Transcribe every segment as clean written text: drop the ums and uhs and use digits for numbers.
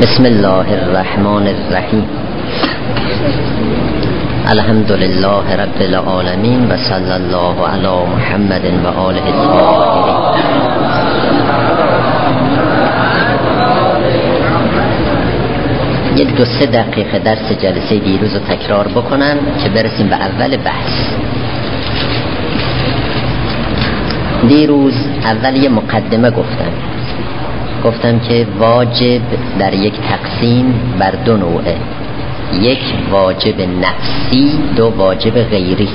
بسم الله الرحمن الرحیم. الحمد لله رب العالمین و صلی الله علی محمد و آله الطاهرین. یک 2-3 دقیقه درس جلسه دیروز رو تکرار بکنم که برسیم به اول بحث. دیروز اول یه مقدمه گفتم که واجب در یک تقسیم بر 2 نوعه، یک واجب نفسی، 2 واجب غیری.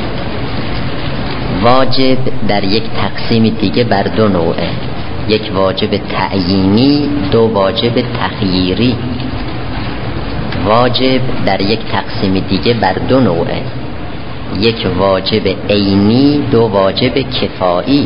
واجب در یک تقسیم دیگه بر 2 نوعه، یک واجب تعیینی، 2 واجب تخییری. واجب در یک تقسیم دیگه بر 2 نوعه، یک واجب عینی، 2 واجب کفایی.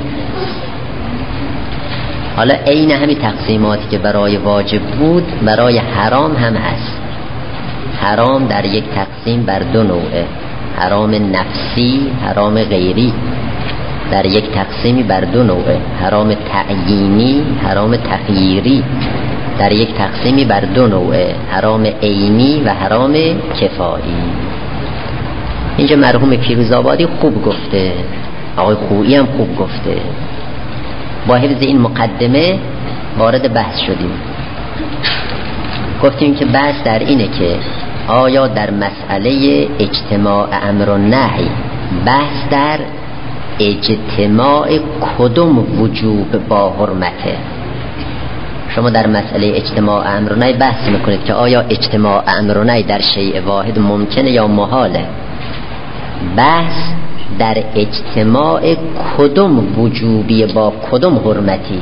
حالا عین همین تقسیماتی که برای واجب بود برای حرام هم هست. حرام در یک تقسیم بر 2 نوعه، حرام نفسی، حرام غیری. در یک تقسیمی بر 2 نوعه، حرام تعیینی، حرام تخییری. در یک تقسیمی بر 2 نوعه، حرام عینی و حرام کفایی. اینجا مرحوم پیروزآبادی خوب گفته، آقای خویی هم خوب گفته. با حفظ این مقدمه وارد بحث شدیم. گفتیم که بحث در اینه که آیا در مسئله اجتماع امر و نهی بحث در اجتماع کدوم وجوب با حرمته؟ شما در مسئله اجتماع امر و نهی بحث میکنید که آیا اجتماع امر و نهی در شیء واحد ممکنه یا محاله. بحث در اجتماع کدوم وجوبی با کدوم حرمتی؟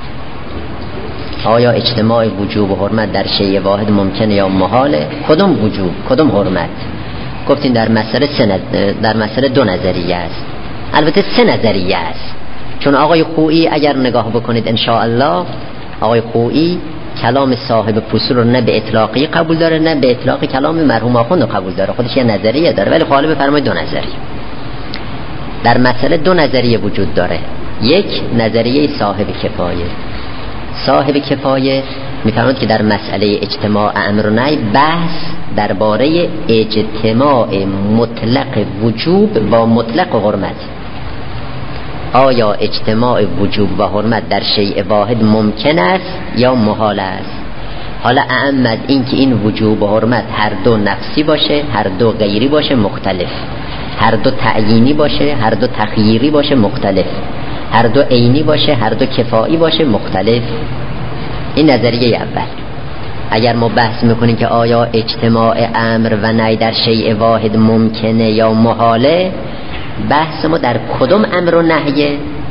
آیا اجتماع وجوب و حرمت در شیء واحد ممکنه یا محاله؟ کدوم وجوب کدوم حرمت؟ گفتیم در مسئله 2 نظریه است. البته 3 نظریه است، چون آقای خویی اگر نگاه بکنید ان شاء الله، آقای خویی کلام صاحب فصول رو نه به اطلاقی قبول داره نه به اطلاقی کلام مرحوم آخوند رو قبول داره. خودش یه نظریه داره ولی غالب فرمایید 2 نظریه. در مسئله 2 نظریه وجود داره. یک نظریه صاحب کفایه. صاحب کفایه میفرماید که در مسئله اجتماع امر و نهی بحث درباره اجتماع مطلق وجوب با مطلق حرمت. آیا اجتماع وجوب و حرمت در شیء واحد ممکن است یا محال است؟ حالا اعم از این که این وجوب و حرمت هر 2 نفسی باشه، هر 2 غیری باشه مختلف، هر 2 تعیینی باشه، هر 2 تخییری باشه مختلف، هر 2 عینی باشه، هر 2 کفایی باشه مختلف. این نظریه اول. اگر ما بحث میکنیم که آیا اجتماع امر و نهی در شیء واحد ممکنه یا محاله، بحث ما در کدوم امر و نهیه؟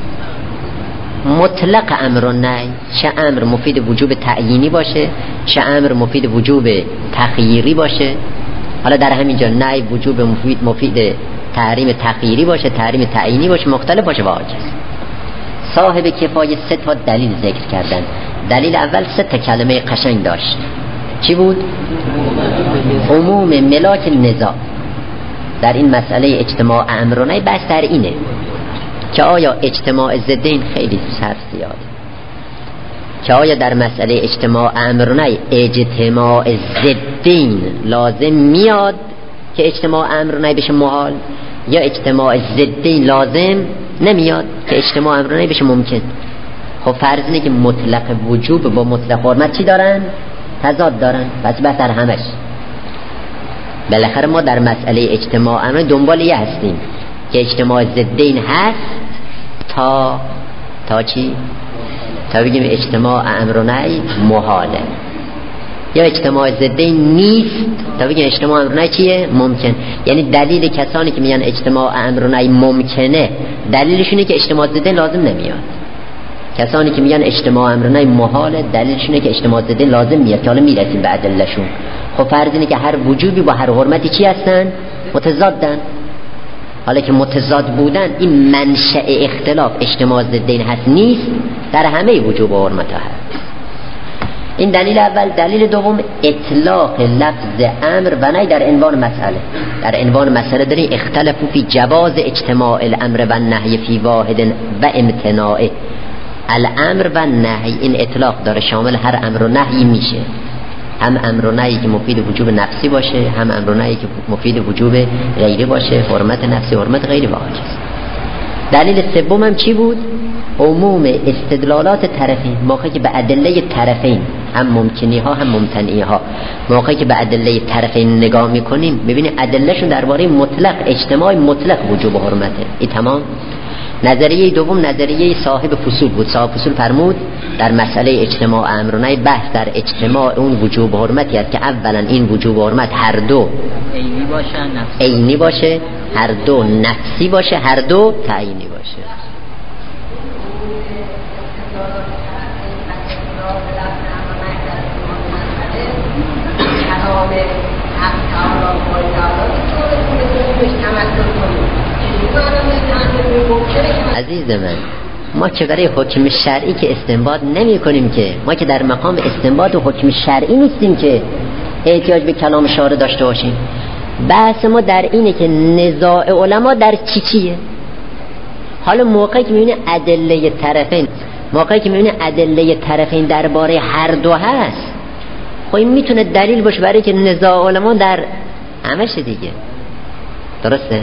مطلق امر و نهی. چه امر مفید وجوب تعیینی باشه، چه امر مفید وجوب تخییری باشه. حالا در همینجا نهی وجوب مفید تحریم تخییری باشه، تحریم تعیینی باشه، مختلف باشه واجب. صاحب کفایه 3 تا دلیل ذکر کردن. دلیل اول 3 تا کلمه قشنگ داشت. چی بود؟ عموم ملاک النزاع. در این مسئله اجتماع امر و نهی بحث در اینه که آیا اجتماع ضدین، خیلی صرف زیاد، که آیا در مسئله اجتماع امر و نهی اجتماع ضدین لازم میاد که اجتماع امر و نهی بشه محال، یا اجتماع ضدین لازم نمیاد که اجتماع امر و نهی بشه ممکن. خب فرض اینه که مطلق وجوب با مطلق حرمت چی دارن؟ تضاد دارن. پس بحث در همش. بالاخره ما در مسئله اجتماع امر دنبال یه هستیم که اجتماع ضدین هست تا چی؟ تا بگیم اجتماع امر و نهی محاله، یا اجتماع ضدین نیست تا بگیم اجتماع امر و نهی چیه؟ ممکن. یعنی دلیل کسانی که میگن اجتماع امر و نهی ممکنه دلیلشونه که اجتماع ضدین لازم نمیاد. کسانی که میگن اجتماع امر و نهی محاله دلیلشونه که اجتماع ضدین لازم میاد که حالا میرسیم به ادلهشون. خب فرض اینه که هر وجوبی با هر حرمتی چی هستن؟ متضادن. حالا که متضاد بودن، این منشأ اختلاف اجتماع ضدین هست نیست، در همه وجوب و حرمت ها هست. این دلیل اول. دلیل دوم اطلاق لفظ امر و نهی در عنوان مسئله. در عنوان مسئله داریم اختلافی فی جواز اجتماع الامر و نهی فی واحد و امتناعه. الامر و نهی این اطلاق داره، شامل هر امر و نهی میشه. هم امر و نهی که مفید وجوب نفسی باشه، هم امر و نهی که مفید وجوب غیری باشه، حرمت نفسی حرمت غیری با عاجز. دلیل سوم هم چی بود؟ عموم استدلالات طرفین. موقعی که به ادله طرفین، هم ممکنی ها هم ممتنعی ها، موقعی که به ادله طرفین نگاه میکنیم ببینیم ادلهشون درباره مطلق اجتماع مطلق وجوب و حرمته. این تمام. نظریه دوم نظریه صاحب فصول بود. صاحب فصول فرمود در مسئله اجتماع امر و نهی بحث در اجتماع اون وجوب و حرمتی است که اولا این وجوب و حرمت هر دو عینی باشه، هر دو نفسی باشه، هر دو تعیینی باشه. عزیز من، ما که برای حکم شرعی که استنباط نمی کنیم، که ما که در مقام استنباط و حکم شرعی نیستیم که احتیاج به کلام شارع داشته باشیم. بحث ما در اینه که نزاع علما در چیه. حالا موقعی که میبینه ادله طرفین درباره هر دو هست، خب این میتونه دلیل باشه برای که نزاع علما در همش دیگه. درسته؟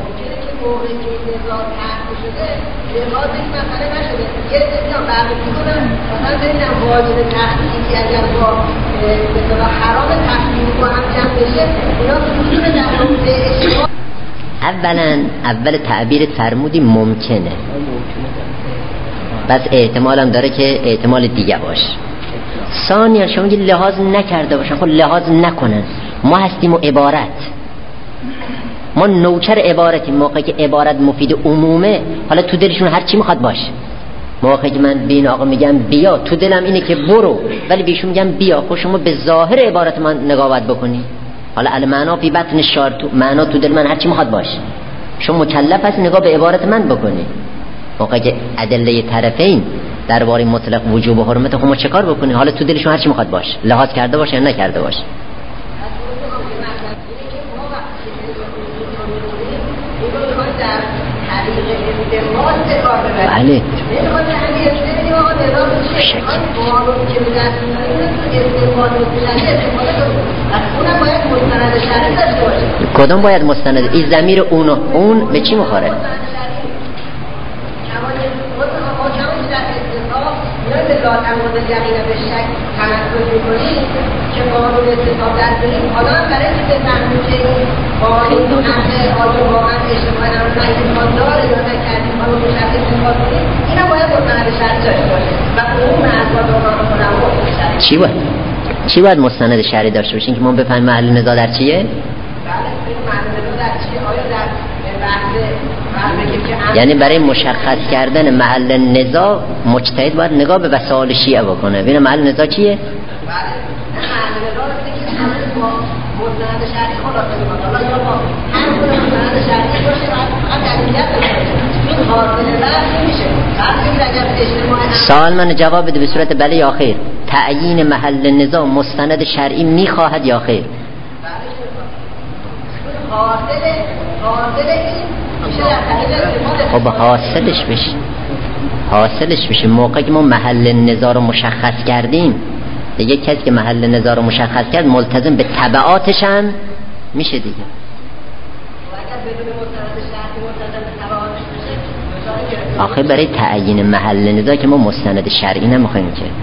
لحاظ این مسئله نشده. یه دیگه برای میکنن مثلا ببینم واجب تخلیقی اگر با مثلا حرام تخلیقی با هم جمع بشه، اینا میتونه در نقطه اشتباه. اول تعبیر فرمودی ممکنه، بس احتمال هم داره که احتمال دیگه باشه. ثانیا شما میگی لحاظ نکرده باشن، خب لحاظ نکنن. ما هستیم و عبارت، ما نوچر عبارتیم. موقعی که عبارت مفید عمومه، حالا تو دلشون هر چی میخواد باشه. موقعی که من به این آقا میگم بیا، تو دلم اینه که برو، ولی بهشون میگم بیا. خب شما به ظاهر عبارت من نگاه بکنی. حالا المعنا فی بطن الشارع، معنا تو دل من هر چی میخواد باشه. شما مکلف هست نگاه به عبارت من بکنی. موقعی که ادله طرفین درباره مطلق وجوب و حرمت، خب ما چه کار بکنی؟ حالا تو دلشون هر چی میخواد باشه، لحاظ کرده باشه یا نکرده باشه. بله. کدام باید مستند؟ این ضمیر اون به چی میخوره؟ که قانون استثاب در داریم، حالا هم برای که بفهمیم که این قانون آیا واقعا اجتماع امر و نهی داره یا نکردیم، حالا مشخص استثاب کنیم، این هم باید مستند شرعی داشته باشه و عموم اسباب علما چی باید مستند شرعی داشته باشه که ما بفهمیم محل نزاع در چیه؟ بله، محل نزاع در چیه؟ آیا در بحث یعنی برای مشخص کردن محل نزاع مجتهد باید نگاه به وسائل شیعه بکنه. ببین محل نزاع چیه؟ سوال من جواب بده به صورت بله یا خیر. تعیین محل نزاع مستند شرعی میخواهد یا خیر؟ خب حاصلش بشه موقعی که ما محل نزاع رو مشخص کردیم، دیگه کسی که محل نزاع رو مشخص کرد ملتزم به تبعاتش هم میشه دیگه. آخه برای تعیین محل نزاع که ما مستند شرعی نمیخوایم که.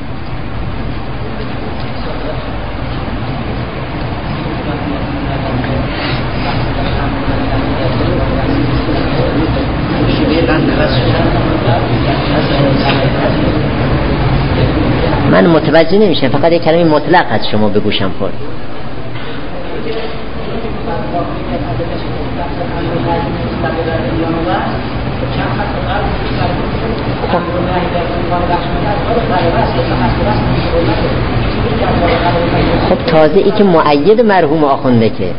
من متوجه نمیشم، فقط یک کلمه مطلق از شما به گوشم خورد. خب تازه ای که مؤید مرحوم آخونده که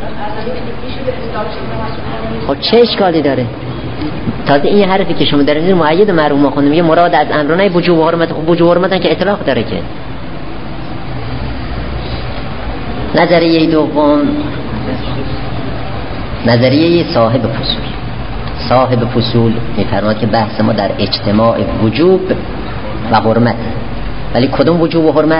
خب چه اشکالی داره؟ تازه این حرفی که شما دارید مؤید مرحوم آخونده میگه مراد از امر و نهی وجوب و حرمت. خب وجوب و حرمت که اطلاق داره که. نظریه دوم نظریه صاحب فصول میفرماد که بحث ما در اجتماع وجوب و حرمت. ولی کدوم وجوب و حرمت؟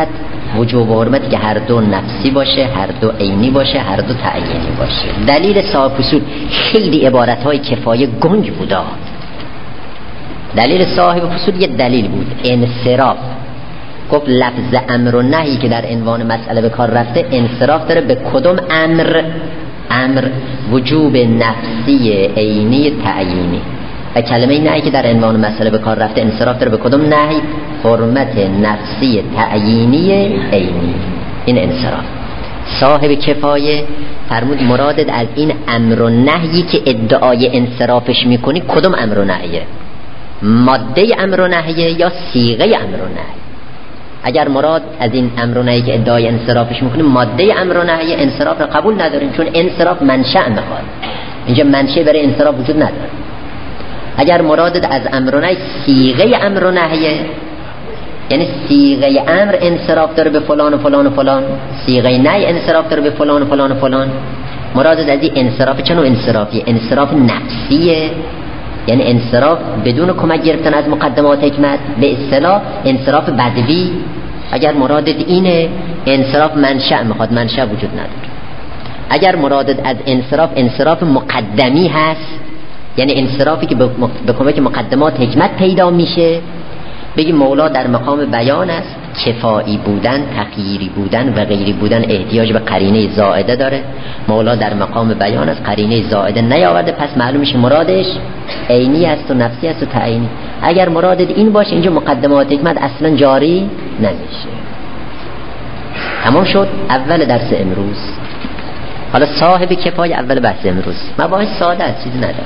وجوب و حرمت که هر دو نفسی باشه، هر دو عینی باشه، هر دو تعیینی باشه. دلیل صاحب اصول خیلی عبارت‌های کفایه گنگ بودا. دلیل صاحب اصول یه دلیل بود، انصراف. گفت لفظ امر و نهی که در عنوان مسئله به کار رفته انصراف داره به کدوم امر وجوب نفسی عینی تعیینی، و کلمه نهی که در عنوان مسئله به کار رفته انصراف داره به کدوم نهی؟ حرمت نفسی تعیینی عینی. این انصراف. صاحب کفایه فرمود مرادت از این امر و نهی که ادعای انصرافش میکنی کدوم امر و نهیه؟ ماده امر و نهیه یا صیغه امر و نهی؟ اگر مراد از این امر و نهی که ادعای انصرافش میکنی ماده امر و نهی، انصراف را قبول نداریم، چون انصراف منشأ میخواد. اینجا منشأ برای انصراف وجود نداره. اگر مرادت از امر و نهی صیغه امر و نهیه، یعنی صیغه امر انصراف داره به فلان و فلان و فلان، صیغه نهی انصراف داره به فلان و فلان و فلان، مرادت از این انصراف چنو انصرافی؟ انصراف نفسیه، یعنی انصراف بدون کمک گرفتن از مقدمات حکمت، به اصطلاح انصراف بدوی. اگر مرادت اینه انصراف منشأ میخواد، منشأ وجود نداره. اگر مرادت از انصراف مقدمی هست، یعنی انصرافی که به کمک مقدمات حکمت پیدا میشه، بگی مولا در مقام بیان است، کفایی بودن، تغییری بودن و غیری بودن احتیاج به قرینه زائده داره. مولا در مقام بیان است، قرینه زائده نیاورده، پس معلوم میشه مرادش عینی است و نفسی است و تعیینی. اگر مرادت این باشه اینجا مقدمات حکمت اصلا جاری نمیشه. تمام شد اول درس امروز. حالا صاحب کفایه اول بحث امروز. مباحث ساده است، چیزی نداره.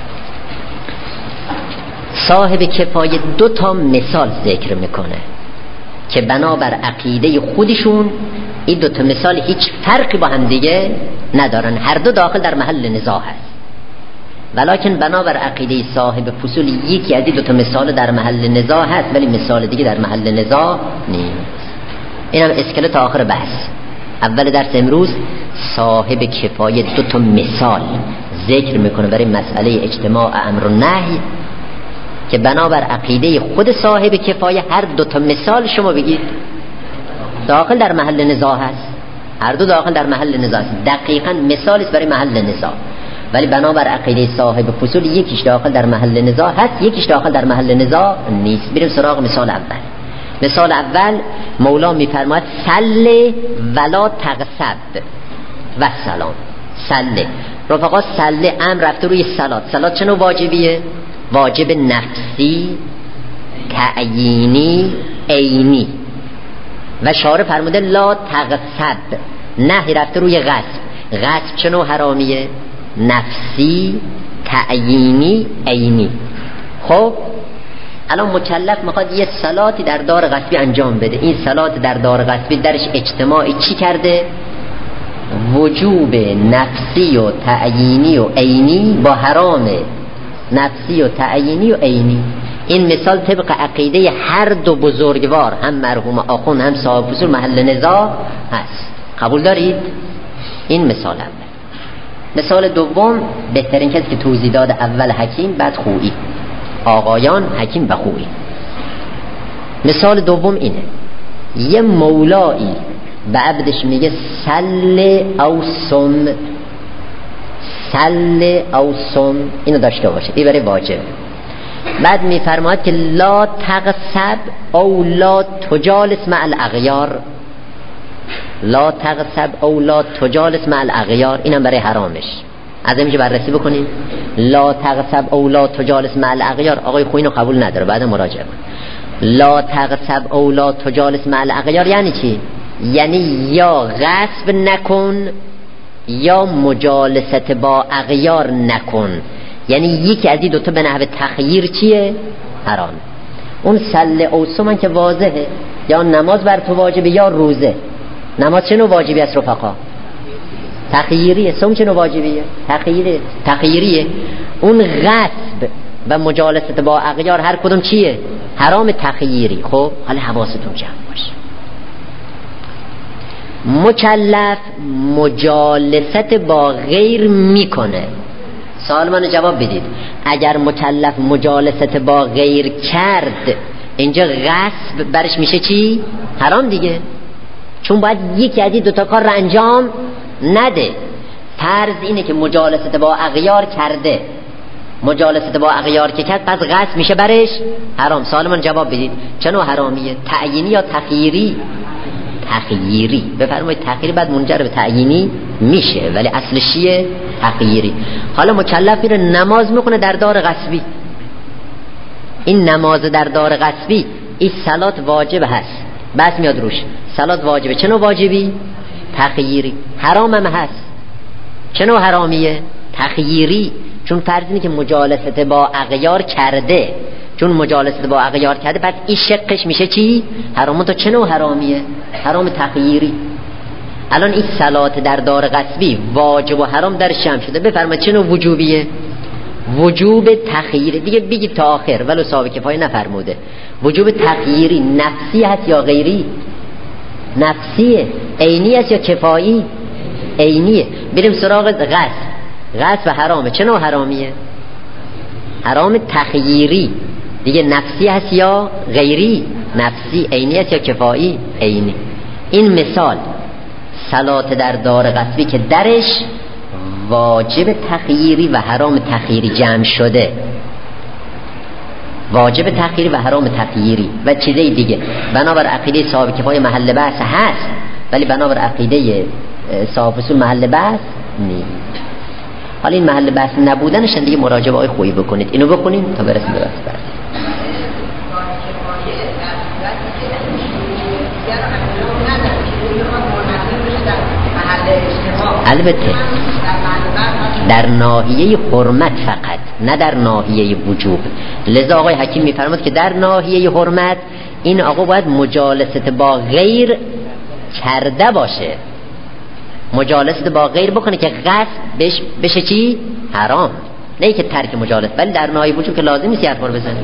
صاحب کفایه 2 تا مثال ذکر میکنه که بنابر عقیده خودشون این 2 تا مثال هیچ فرقی با هم دیگه ندارن، هر دو داخل در محل نزاع هست، ولکن بنابر عقیده صاحب فصول یکی از این 2 تا مثال در محل نزاع هست ولی مثال دیگه در محل نزاع نیست. اینم اسکلت آخر بحث. اول درس امروز صاحب کفایه 2 تا مثال ذکر میکنه برای مسئله اجتماع امر و نهی که بنابر عقیده خود صاحب کفایه هر 2 تا مثال شما بگید داخل در محل نزاع هست، هر دو داخل در محل نزاع هست، دقیقاً مثال است برای محل نزاع، ولی بنابر عقیده صاحب فصول یکیش داخل در محل نزاع هست، یکیش داخل در محل نزاع نیست. بریم سراغ مثال اول. مثال اول مولا میفرماید سل ولا تغصب و سلام. سل رفقا، سل امر رفته روی صلات چه نوع واجبیه؟ واجب نفسی، تعیینی، عینی. و شارع فرموده لا تغصب، نهی رفته روی غصب چه نوع حرامیه؟ نفسی، تعیینی، عینی. خب الان مکلف میخواد یه صلاتی در دار غصبی انجام بده. این صلات در دار غصبی درش اجتماعی چی کرده؟ وجوب نفسی و تعیینی و عینی با حرام نفسی و تعیینی و عینی. این مثال طبق عقیده هر 2 بزرگوار، هم مرحوم آخوند هم صاحب فصول محل نزاع هست. قبول دارید؟ این مثال اول. مثال دوم بهترین کسی که توضیح داد اول حکیم بعد خویی، آقایان حکیم و خویی. مثال دوم اینه، یه مولایی به عبدش میگه سل او سم، سل او سم، اینو داشته باشه، این برای واجب. بعد میفرماید که لا تغصب او لا تجالس مع الاغیار، لا تغصب او لا تجالس مع الاغیار، اینم برای حرامش. از اینجا بررسی بکنیم. لا تغصب او لا تجالس مع الاغیار، آقای خویی اینو قبول نداره، بعد مراجعه کن. لا تغصب او لا تجالس مع الاغیار یعنی چی؟ یعنی یا غصب نکن یا مجالست با اغیار نکن، یعنی یکی از این 2 تا به نحو تخییر چیه؟ حرام. اون سل او سمن که واضحه، یا نماز بر تو واجبه یا روزه. نماز چه نوع واجبی است رفقا؟ تخییریه. سم چه نوع واجبیه؟ تخییریه. اون غصب و مجالست با اغیار هر کدوم چیه؟ حرام تخییری. خب حالا حواستون جمع باشه. مکلف مجالست با غیر میکنه. سوال منو جواب بدید. اگر مکلف مجالست با غیر کرد، اینجا غصب برش میشه چی؟ حرام دیگه. چون باید یکی از این دوتا کار رو انجام نده. فرض اینه که مجالست با اغیار کرده، مجالست با اغیار که کرد، پس غصب میشه برش حرام. سوالمان جواب بدید چه نوع حرامیه؟ تعیینی یا تخییری؟ تخییری. بفرمایید تخییری بعد منجر به تعیینی میشه، ولی اصلش چیه؟ تخییری. حالا مکلف میره نماز میخونه در دار غصبی، این نماز در دار غصبی این صلات واجب هست، بس میاد روش صلات واجبه. چه نوع واجبی؟ تخییری. حرام هم هست. چه نوع حرامیه؟ تخییری. چون فرض اینه که مجالست با اغیار کرده، چون مجالست با اغیار کرده پس این شقش میشه چی؟ حرام. تو چه نوع حرامیه؟ حرام تخییری. الان این صلات در دار غصبی واجب و حرام در شم شده، بفرمایید چه نوع وجوبیه؟ وجوب تخییری. دیگه بگید تا آخر ولو صاحب کفایه نفرموده. وجوب تخییری نفسی هست یا غیری؟ نفسیه. عینی هست یا کفایی؟ عینیه. بریم سراغ غصب. غصب حرامه. چه نوع حرامیه؟ حرام تخییری. دیگه نفسی هست یا غیری؟ نفسی. عینی هست یا کفایی؟ عینی. این مثال صلات در دار غصبی که درش واجب تخییری و حرام تخییری جمع شده، واجب تخییری و حرام تخییری و چیزای دیگه. بنابر عقیده صاحب کفایه محل بحث هست، ولی بنابر عقیده صاحب اصول محل بحث نیست. حالا این محل بحث نبودنش دیگه مراجعه به آیه خویی بکنید. اینو بخونیم تا برسیم به بحث بعد. البته در ناحیه حرمت فقط، نه در ناحیه وجوب. لذا آقای حکیم میفرماد که در ناحیه حرمت این آقا باید مجالست با غیر کرده باشه، مجالست با غیر بکنه که قصد بشه چی؟ حرام. نه که ترک مجالست. ولی در ناحیه وجوب که لازم نیست حرف رو بزنه،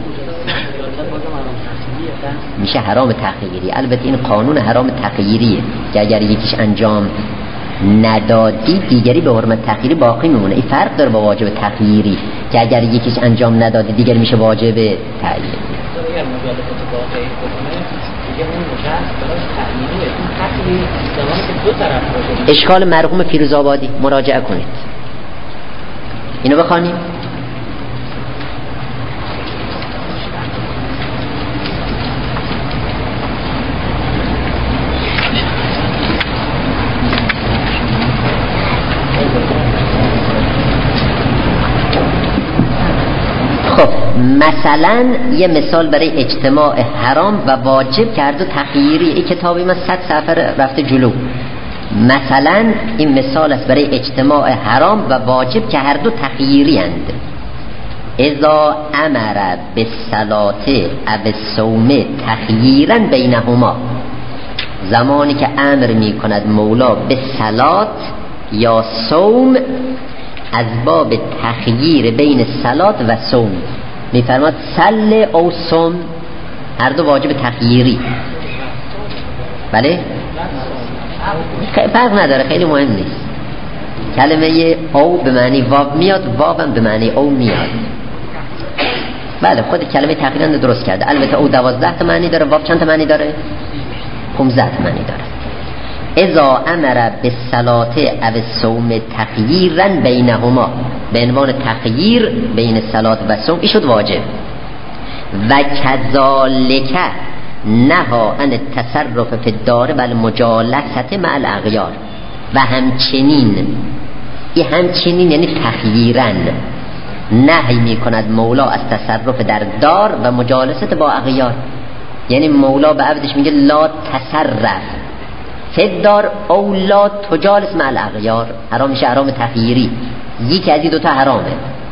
میشه حرام تخییری. البته این قانون حرام تخییریه که اگر یکیش انجام ندادی دیگری به حرمت تخییری باقی میمونه. این فرق داره با واجب تخییری که اگر یکیش انجام ندادی دیگری میشه واجب تعیینی. اشکال مرحوم فیروزآبادی مراجعه کنید. اینو بخوانیم. مثلا یه مثال برای اجتماع حرام و واجب کرد و تخییری. این کتابی من 100 صفحه رفته جلو. مثلا این مثال است برای اجتماع حرام و واجب که هر دو تخییری اند. اذا امر بالصلاة او الصوم تخییرا بینهما، زمانی که امر می کند مولا به صلات یا صوم از باب تخییر بین صلات و صوم، میفرماد صل او صوم، هر دو واجب تخییری. بله فرق نداره، خیلی مهم نیست. کلمه او به معنی واو میاد، واوم به معنی او میاد. بله خود کلمه تخییرا درست کرده. البته او 12 تا معنی داره، واو چند تا معنی داره؟ 15 تا معنی داره. اذا امر بالصلاة او الصوم تخییرا بینهما، به عنوان تخییر بین صلات و صوم، این شد واجب. و کذالک نها عن التصرف فی الدار بل مجالست مع الاغیار، و همچنین، این همچنین یعنی تخییرا نهی می کند مولا از تصرف در دار و مجالست با اغیار. یعنی مولا به عبدش میگه لا تصرف فی الدار او لا تجالس مع الاغیار. حرام میشه حرام تخییری، یکی از این دوتا حرامه.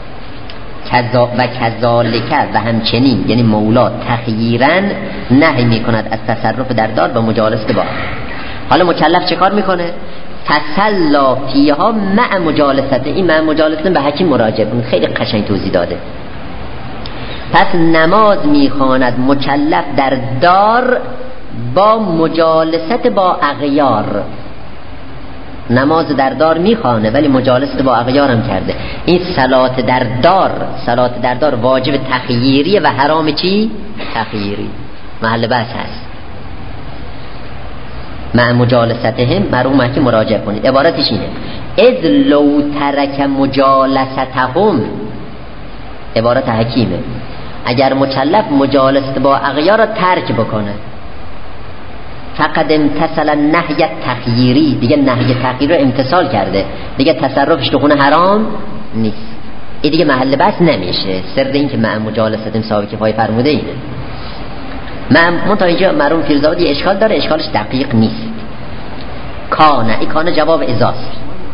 و کذالک و همچنین یعنی مولا تخییرا نهی میکند از تصرف در دار و مجالست با. حالا مکلف چه کار میکنه؟ فصلا فیها مع مجالست. این مع مجالست به حکیم مراجعه کن، خیلی قشنگ توضیح داده. پس نماز میخواند مکلف در دار با مجالست با اغیار. نماز در دار میخوانه ولی مجالست با اغیار هم کرده. این صلات در دار، صلات در دار واجب تخییریه و حرام چی؟ تخییری. محل بحث هست. مع مجالستهم مرحوم که مراجعه کنید. عبارتش اینه اذ لو ترک مجالستهم، عبارت حکیمه، اگر مکلف مجالست با اغیار را ترک بکنه فقد امتثل نهی تخییری، دیگه نهی تخییری رو امتثال کرده، دیگه تصرفش تو خونه حرام نیست. این دیگه محل بحث نمیشه. سر این که مع مجالستهم صاحب کفایه فرموده اینه. منتها اینجا مرحوم پیرزاد یه اشکال داره، اشکالش دقیق نیست. کانه، این کانه جواب ازاست.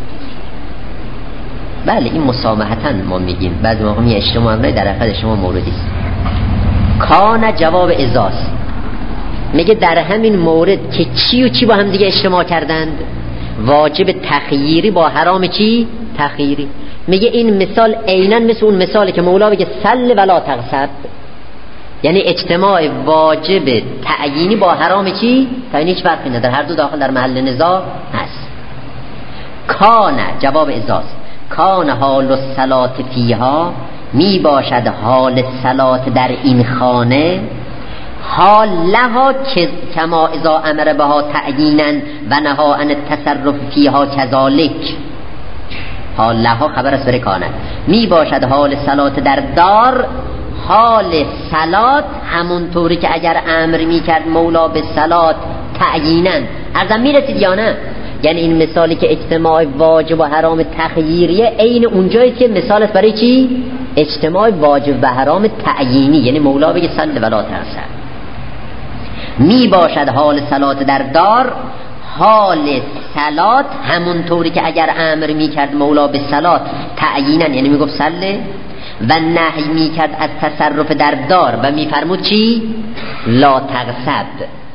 بله این مسامحتاً ما میگیم، بعضی موقع می اجتماع امرای در حقیقت اجتماع موردی است. کانه جواب ازاست، میگه در همین مورد که چی و چی با هم دیگه اجتماع کردند، واجب تخییری با حرام چی؟ تخییری. میگه این مثال عیناً مثل اون مثالی که مولا بگه سل ولا تغصب، یعنی اجتماع واجب تعیینی با حرام چی؟ تعیینی هیچ فرقی نداره، هر دو داخل در محل نزاع هست. کانه جواب ازاست، کان حال الصلاة فیها، می باشد حال صلات در این خانه، حال لها کما اذا امر بها تعیینا و نها عن التصرف فیها کذالک. حال لها خبر است بر کانه، می باشد حال صلات در دار، حال صلات همونطوری که اگر امر می کرد مولا به صلات تعیینا. ارزم می رسید یا نه؟ یعنی این مثالی که اجتماع واجب و حرام تخییریه عین اونجایی که مثالت برای چی؟ اجتماع واجب و حرام تعیینی، یعنی مولا بگه صل ولا تغصب. می باشد حال صلات در دار، حال صلات همونطوری که اگر امر می کرد مولا به صلات تعیینا، یعنی می گفت صل، و نهی می کرد از تصرف در دار و می فرمود چی؟ لا تغصب،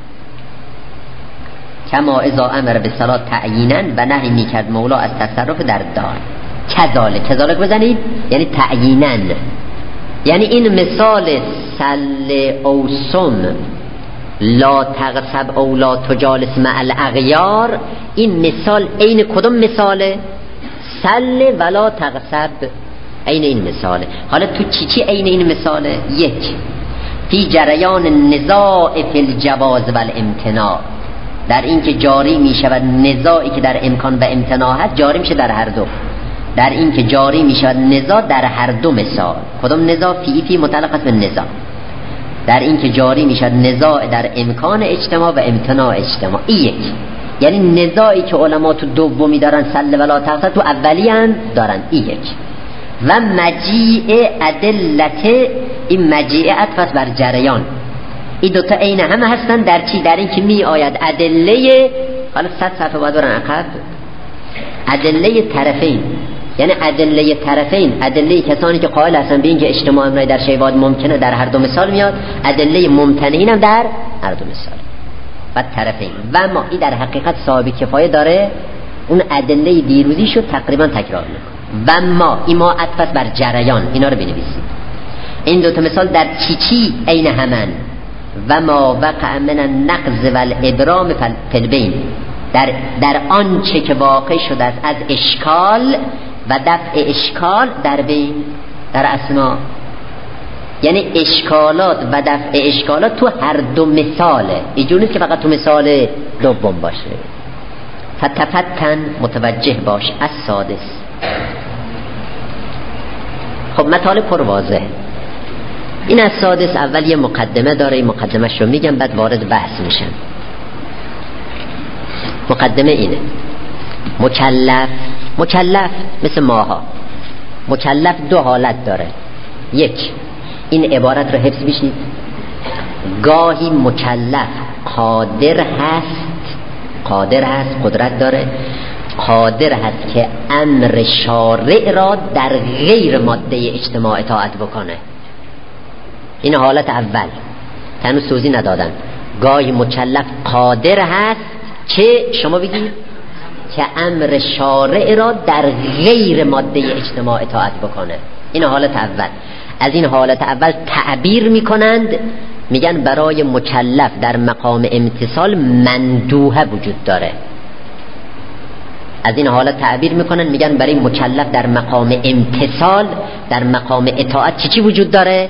کما اذا امر به صلات تعیینا و نهی می کرد مولا از تصرف در دار. کذالک بزنید یعنی تعیینا. یعنی این مثال سل او سم لا تغصب او لا تجالس مع الاغیار، این مثال عین کدوم مثاله؟ سل ولا تغصب، عین این مثاله. حالا تو چی عین این مثاله؟ یک، فی جریان نزاع فی الجواز و الامتناع، در این که جاری می شود نزاعی که در امکان و امتناع هست جاری میشه در هر دو. در این که جاری می شود نزاع در هر دو مثال. کدوم نزاع؟ فی متعلق است به نزاع. در این که جاری می شود نزاع در امکان اجتماع و امتناع اجتماع. این یک، یعنی نزاعی که علما تو دومی دارن سل ولا تغصب تو اولی هم دارن. این یک. و مجیع ادلت، این مجیع عطف بر جریان، این دوتا عین همه هستن در چی؟ در این که می آید ادله، حالا 100 صفحه باید برن عقب، ادله طرفین، یعنی ادله طرفین، ادله کسانی که قائل هستن به این که اجتماع امرای در شیواد ممکنه در هر دو مثال میاد، ادله ممتنعین هم در هر دو مثال. و طرفین و ما این در حقیقت صاحب کفایه داره اون ادله دیروزی شد تقریبا تکرار میکنه. و ما این ما عطف بر جریان، اینا رو بنویسید. این دو تا مثال در چی عین همن. و ما وقع من النقض و الابرام فالبین، در آنچه که واقع شده است از اشکال و دفع اشکال در بین، در اسما، یعنی اشکالات و دفع اشکالات تو هر دو مثاله، اینجوری نیست که فقط تو مثال دوم باشه. فتفتن متوجه باش. از سادس، خب مطالب پر واضح. این از سادس اول یه مقدمه داره، این مقدمه‌ش رو میگم بعد وارد بحث میشم. مقدمه اینه: مکلف مثل ماها، مکلف دو حالت داره. یک، این عبارت رو حفظ بشید، گاهی مکلف قادر هست، قدرت داره، قادر هست که امر شارع را در غیر ماده اجتماع اطاعت بکنه. این حالت اول، هنوز توضیح ندادن. گاهی مکلف قادر هست که شما بگید که امر شارع را در غیر ماده اجتماع اطاعت بکنه. این حالت اول. از این حالت اول تعبیر میکنند، میگن برای مکلف در مقام امتصال مندوحه وجود داره. از این حالت تعبیر میکنن، میگن برای مکلف در مقام امتصال، در مقام اطاعت چی وجود داره؟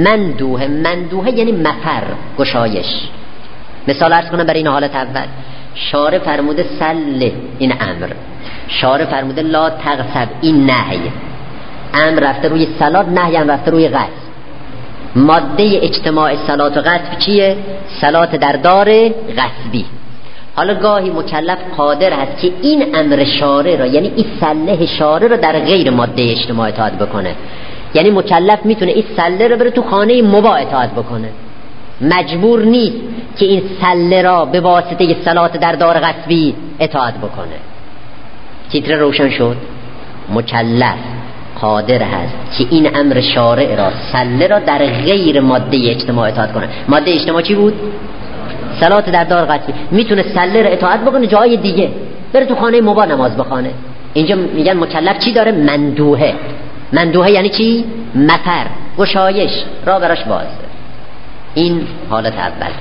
مندوحه یعنی مفر، گشایش. مثال عرض کنم برای این حالت اول: شارع فرموده سل، این امر. شارع فرموده لا تغصب، این نهی. امر رفته روی صلات، نهی هم رفته روی غصب. ماده اجتماع صلات و غصب چیه؟ صلات در دار غصبی. حالا گاهی مکلف قادر هست که این امر شارع را، یعنی این سله شارع را در غیر ماده اجتماع اطاعت بکنه. یعنی مکلف میتونه این سله را بره تو خانه مباح اطاعت بکنه، مجبور نیست که این سله را به واسطه صلات در دار غصبی اطاعت بکنه. تیتر روشن شد. مکلف قادر هست که این امر شارع را، سله را، در غیر ماده اجتماع اطاعت کنه. ماده اجتماع چی بود؟ صلات در دار غصبی. میتونه سله را اطاعت بکنه جای دیگه، بره تو خانه مباح نماز بخونه. اینجا میگن مکلف چی داره؟ مندوحه. مندوحه یعنی چی؟ مفر، گشایش، راه براش باز. این حالت اول.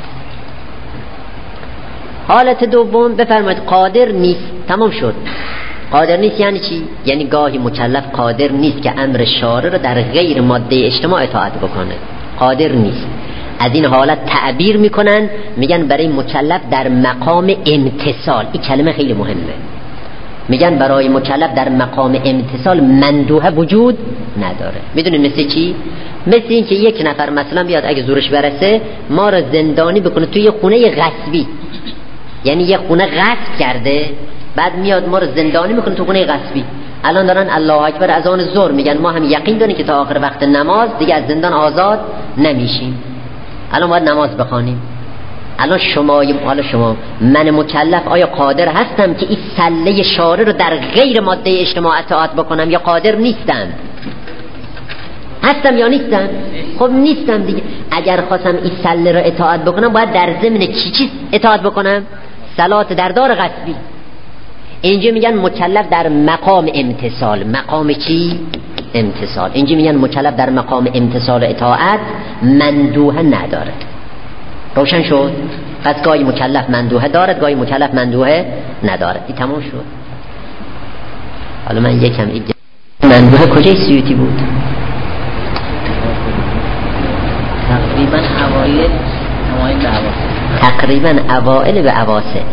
حالت دوم بفرمایید قادر نیست. تمام شد. قادر نیست یعنی چی؟ یعنی گاهی مکلف قادر نیست که امر شارع را در غیر ماده اجتماع اطاعت بکنه. قادر نیست. از این حالت تعبیر میکنن، میگن برای مکلف در مقام امتثال. این کلمه خیلی مهمه. میگن برای مکلف در مقام امتثال مندوحه وجود نداره. میدونید مثل چی؟ مثل این که یک نفر مثلا بیاد اگه زورش برسه ما را زندانی بکنه توی یه خونه غصبی، یعنی یه خونه غصب کرده، بعد میاد ما را زندانی میکنه تو خونه غصبی. الان دارن الله اکبر از آن ظهر میگن ما هم یقین داریم که تا آخر وقت نماز دیگه از زندان آزاد نمیشیم، الان باید نماز بخوانیم. الان شما من مکلف آیا قادر هستم که این سله شارع رو در غیر ماده اجتماع اطاعت بکنم یا قادر نیستم؟ هستم یا نیستم؟ خب نیستم دیگه. اگر خواستم این سله رو اطاعت بکنم باید در ضمن چی اطاعت بکنم؟ صلات در دار غصبی. اینجا میگن مکلف در مقام امتثال. مقام چی؟ امتثال. اینجا میگن مکلف در مقام امتثال اطاعت مندوحه نداره. روشن شد؟ پس گاهی مکلف مندوحه دارد، گاهی مکلف مندوحه ندارد. این تمام شد. حالا من یکم مندوحه کجای سیوطی بود؟ تقریبا اوائل به اواسط.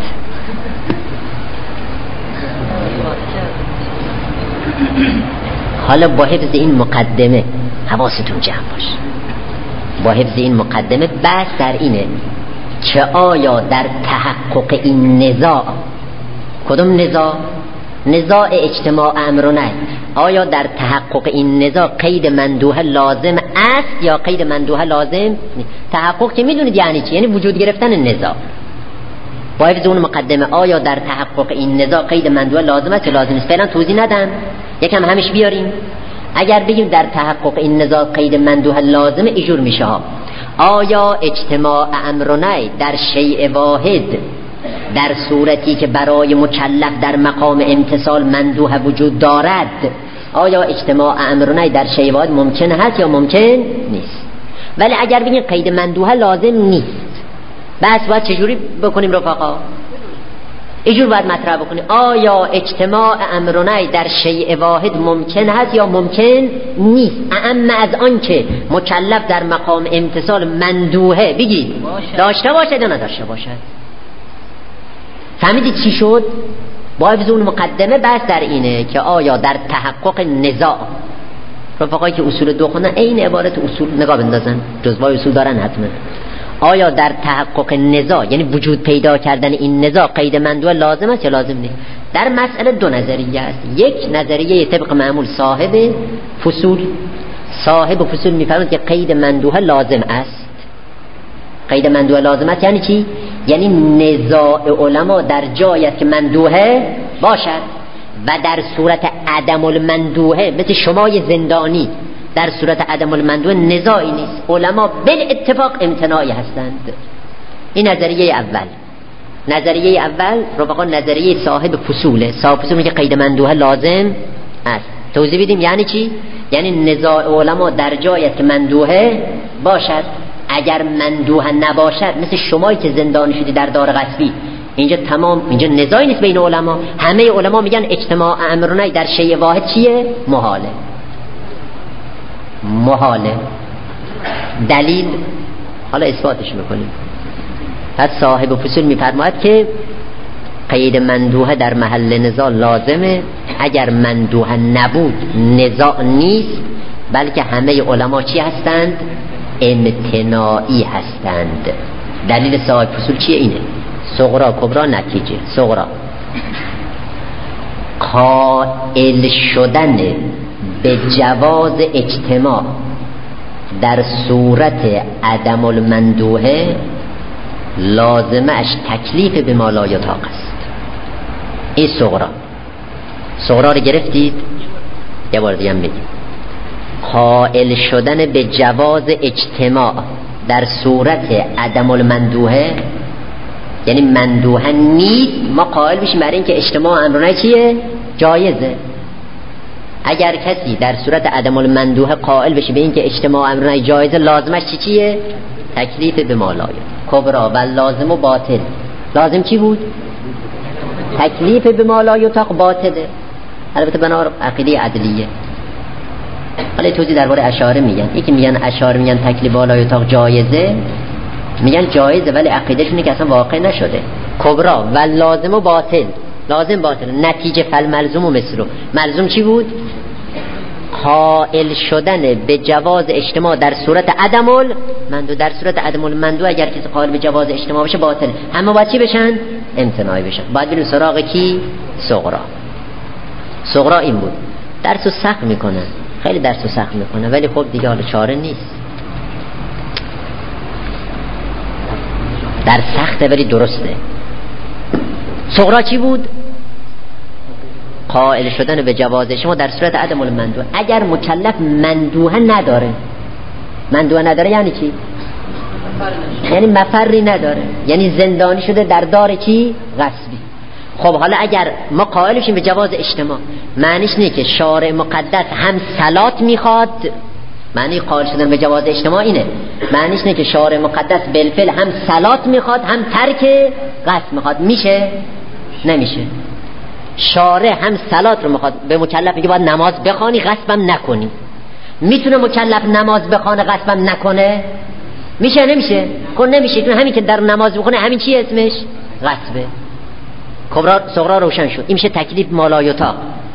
حالا با حفظ این مقدمه حواستون جمع باش. با حفظ این مقدمه بحث در اینه که آیا در تحقق این نزاع، کدوم نزاع؟ نزاع اجتماع امر و نهی، آیا در تحقق این نزاع قید مندوحه لازم است یا قید مندوحه لازم نیست؟ تحقق که میدونید یعنی چی؟ یعنی وجود گرفتن نزاع. با حفظ اون مقدمه آیا در تحقق این نزاع قید مندوحه لازم است یا لازم نیست؟ فعلا توضیح ندم، یکم همیش بیاریم. اگر بگیم در تحقق این نزاع قید مندوحه لازمه، اینجور میشه ها: آیا اجتماع امر و نهی در شیء واحد در صورتی که برای مکلف در مقام امتثال مندوحه وجود دارد، آیا اجتماع امر و نهی در شیء واحد ممکن هست یا ممکن نیست؟ ولی اگر بگیم قید مندوحه لازم نیست، بس باید چجوری بکنیم رفقا؟ اینجور باید مطرح بکنیم: آیا اجتماع امر و نهی در شیء واحد ممکن هست یا ممکن نیست؟ اما از آن که مکلف در مقام امتثال مندوحه بگید داشته باشد یا نداشته باشد. فهمیدید چی شد؟ با حفظ اون مقدمه بحث در اینه که آیا در تحقق نزاع، رفقایی که اصول دو خوندن این عبارت اصول نگاه بندازن، جزوای اصول دارن حتما. آیا در تحقق نزاع، یعنی وجود پیدا کردن این نزاع، قید مندوحه لازم است یا لازم نیست؟ در مسئله دو نظریه است. یک نظریه طبق معمول صاحب فصول میفرماید که قید مندوحه لازم است. قید مندوحه لازم است یعنی چی؟ یعنی نزاع علما در جایی است که مندوحه باشد و در صورت عدم المندوحه، مثل شمای زندانی، در صورت عدم المندوحه نزاعی نیست، علما بالاتفاق امتناعی هستند. این نظریه اول. نظریه اول رفقا نظریه صاحب فصوله. صاحب فصول میگه قید مندوحه لازم است. توضیح بدیم یعنی چی؟ یعنی نزاع علما در جایی است که مندوحه باشد. اگر مندوحه نباشد، مثل شمایی که زندانی شدی در دار غصبی، اینجا نزاعی نیست بین علما. همه علما میگن اجتماع امر و نهی در شیء واحد چیه؟ محاله. دلیل حالا اثباتش میکنیم. پس صاحب فصول میفرماید که قید مندوحه در محل نزاع لازمه، اگر مندوحه نبود نزاع نیست، بلکه همه علما چی هستند؟ امتناعی هستند. دلیل صاحب فصول چیه؟ اینه صغرا کبرا نتیجه. صغرا قائل شدن به جواز اجتماع در صورت عدم المندوحه لازمش تکلیف به ما لا یطاق است. این صغرا. صغرا رو گرفتید؟ یه بار دیگه میگم قائل شدن به جواز اجتماع در صورت عدم المندوحه، یعنی مندوحه نیست، ما قائل بشیم برای اینکه اجتماع امرونه چیه؟ جایزه. اگر کسی در صورت عدم المندوحه قائل بشه به اینکه اجتماع امرونه جایزه، لازمش چیه؟ تکلیف به ما لا یطاق. کبرا و لازم و باطل. لازم چی بود؟ تکلیف به ما لا یطاق باطله. البته بنا عقیده عدلیه. حالا توضیح درباره اشاعره میگن. یکی میگن اشاعره میگن تکلیف به ما لا یطاق جایزه، میگن جایزه ولی عقیدهشونه که اصلا واقع نشده. کبرا و لازم و باطل. لازم باطل. نتیجه فل ملزوم و مثلو. ملزوم چی بود؟ قائل شدن به جواز اجتماع در صورت عدم المندوحه. در صورت عدم المندوحه اگر کسی قائل به جواز اجتماع بشه باطل. همه باید چی بشن؟ امتناعی بشن. باید بریم سراغ کی؟ صغرا. صغرا این بود. درسو سخت میکنه، خیلی درسو سخت میکنه، ولی خب دیگه حالا چاره نیست. در سخته ولی درسته. صغرا چی بود؟ قائل شدن به جواز شما در صورت عدم المندوحه. اگر مکلف مندوحه نداره، مندوحه نداره یعنی چی؟ یعنی مفری نداره، یعنی زندانی شده در دار چی؟ غصبی. خب حالا اگر ما قائل شیم به جواز اجتماع، معنیش اینه که شارع مقدس هم صلات میخواد. معنی قائل شدن به جواز اجتماع اینه، معنیش اینه که شارع مقدس بالفعل هم صلات میخواد هم ترک غصب میخواد. میشه؟ نمیشه. شارع هم صلات رو میخواد، به مکلف میگه باید نماز بخوانی غصبم نکنی. میتونه مکلف نماز بخونه غصبم نکنه؟ میشه؟ نمیشه؟ کن نمیشه. چون همین که در نماز بخونه همین چی اسمش؟ غصبه. کبرا صغرا روشن شد. این میشه تکلیف ما لا یطاق.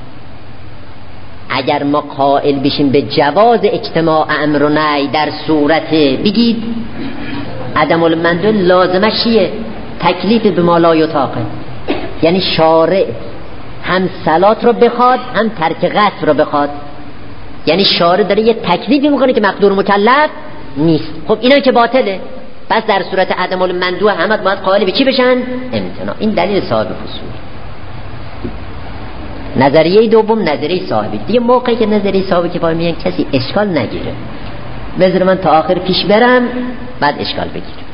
اگر ما قائل بشیم به جواز اجتماع امر و نهی در صورت بگید عدم المندوحه، لازمش چیه؟ تکلیف به ما لا یطاقه. یعنی شارع هم صلات رو بخواد هم ترک غصب رو بخواد. یعنی شارع داره یه تکلیفی میکنه که مقدور مکلف نیست. خب اینا که باطله. پس در صورت عدم المندوحه همه باید قائل به چی بشن؟ امتناع. این دلیل صاحب فصول. نظریه دوم نظریه صاحبی. دیگه موقعی که نظریه صاحبی که پای میگن کسی اشکال نگیره، بذار من تا آخر پیش برم بعد اشکال بگیرم.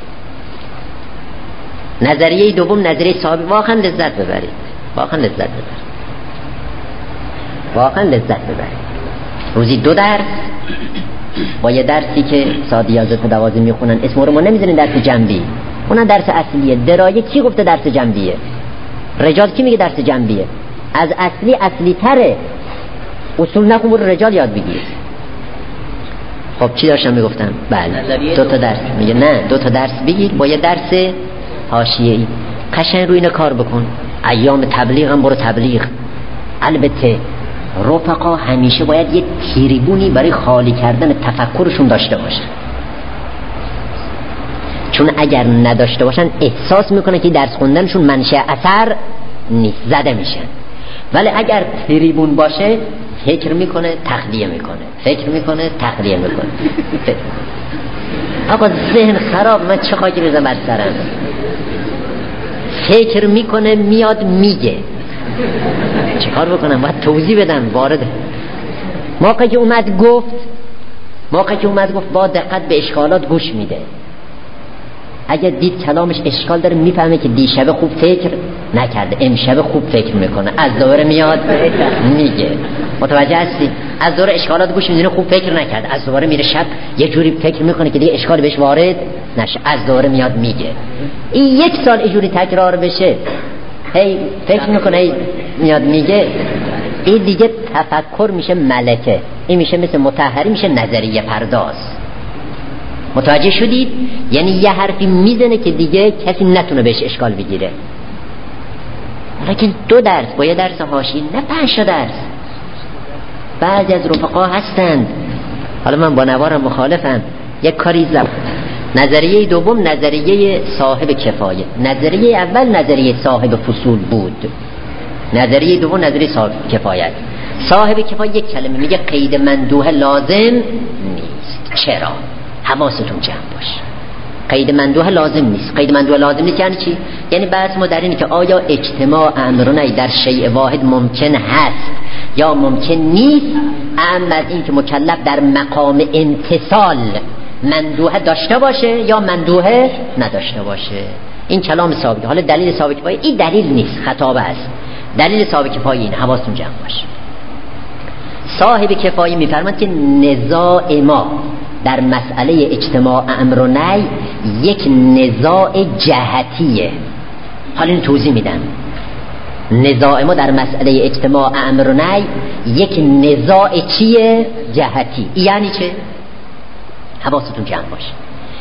نظریه دوم نظریه صاحبی. واقعا لذت ببرید، واقعا لذت ببرید، واقعا لذت ببرید. روزی 2 درس با یه درسی که سادیازت و دوازی میخونن، اسم رو ما نمیزنیم درس جنبی، اونم درس اصلیه. درایه کی گفته درس جنبیه؟ رجال کی میگه درس جنبیه؟ از اصلی تره. اصول نخون برو رجال یاد بگیر. خب چی داشتم میگفتم؟ بله 2 تا درس. میگه نه 2 تا درس بگیر با یه درس حاشیه‌ای. قشنگ روی اینا کار بکن. ایام تبلیغ هم برو تبلیغ. البته رفقا همیشه باید یه تریبونی برای خالی کردن تفکرشون داشته باشن، چون اگر نداشته باشن احساس میکنن که درس خوندنشون منشأ اثر نیست، زده میشن. ولی اگر تریبون باشه فکر میکنه تخلیه میکنه، فکر میکنه تخلیه میکنه. آقا ذهن خراب، من چه خاکی بزنم بر سرم. فکر میکنه میاد میگه چه کار بکنم؟ باید توضیح بدم. وارد موقعی که اومد گفت با دقت به اشکالات گوش میده. اگر دید کلامش اشکال داره میفهمه که دیشب خوب فکر نکرده، امشب خوب فکر میکنه، از دوره میاد میگه. متوجه هستی؟ از دوره اشکالات گوش میده، خوب فکر نکرده، از دوره میره شب یه جوری فکر میکنه که دیگه اشکال بهش وارد نشه، از دوره میاد میگه. این 1 سال اینجوری تکرار بشه، هی فکر میکنه هی میاد میگه، این دیگه تفکر میشه ملکه. این میشه مثل مطهری، میشه نظریه پرداز. متوجه شدید؟ یعنی یه حرفی میزنه که دیگه کسی نتونه بهش اشکال بگیره. لیکن 2 درس با 1 درس حاشیه، نه 5 درس. بعضی از رفقا هستند، حالا من با نوارم مخالفم، یک کاری نظریه دوم نظریه صاحب کفایه، نظریه اول نظریه صاحب فصول بود، نظریه دوم نظریه صاحب کفایت. صاحب کفایه یک کلمه میگه قید مندوحه لازم نیست. چرا؟ حواستون جمع باشه. قید مندوحه لازم نیست. قید مندوحه لازم نیست یعنی چی؟ یعنی بحث ما در اینه که آیا اجتماع امر و نهی در شیء واحد ممکن هست یا ممکن نیست، اما از این که مکلف در مقام امتثال مندوحه داشته باشه یا مندوحه نداشته باشه. این کلام ثابت. حالا دلیل ثابت کفایه این دلیل نیست، خطابه است. دلیل ثابت کفایه این، حواستون جمع باشه. صاحب کفایه میفرماد که نزاع ما در مسئله اجتماع امر و نهی یک نزاع جهتیه. حالا این توضیح میدم. نزاع ما در مسئله اجتماع امر و نهی یک نزاع چیه؟ جهتی. یعنی چه؟ حواستون جمع باشه.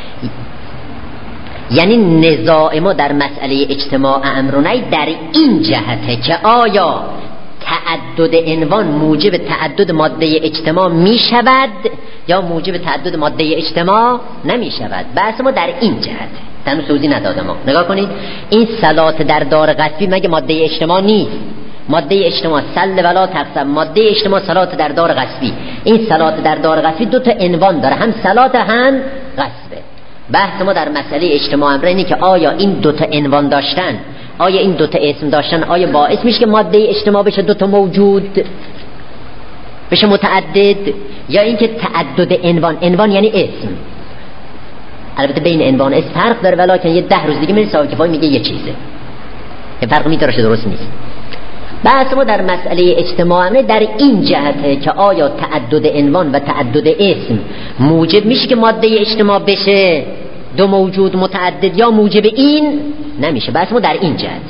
یعنی نزاع ما در مسئله اجتماع امر و نهی در این جهته که آیا تعدد عنوان موجب تعدد ماده اجتماع می شود یا موجب تعدد ماده اجتماع نمی شود. بحث ما در این جهت. تنو توضیح ندادم. نگاه کنید، این صلات در دار غصبی مگه ماده اجتماع نیست؟ ماده اجتماع سل ولا تقسم، ماده اجتماع صلات در دار غصبی. این صلات در دار غصبی 2 تا عنوان داره، هم صلات هم غصبه. بحث ما در مسئله اجتماع امر اینه که آیا این 2 تا عنوان داشتن، آیا این 2 تا اسم داشتن، آیا باعث میشه که ماده اجتماع بشه 2 تا موجود، بشه متعدد، یا اینکه تعدد عنوان یعنی اسم. البته بین عنوان اسم فرق داره، ولی یه 10 روز دیگه میره صاحب کفایه میگه یه چیزه، یه فرق میتراشه، درست نیست. بحث ما در مسئله اجتماع امر در این جهته که آیا تعدد عنوان و تعدد اسم موجب میشه که ماده اجتماع بشه 2 موجود متعدد یا موجب این نمیشه. بحث ما در این جهت.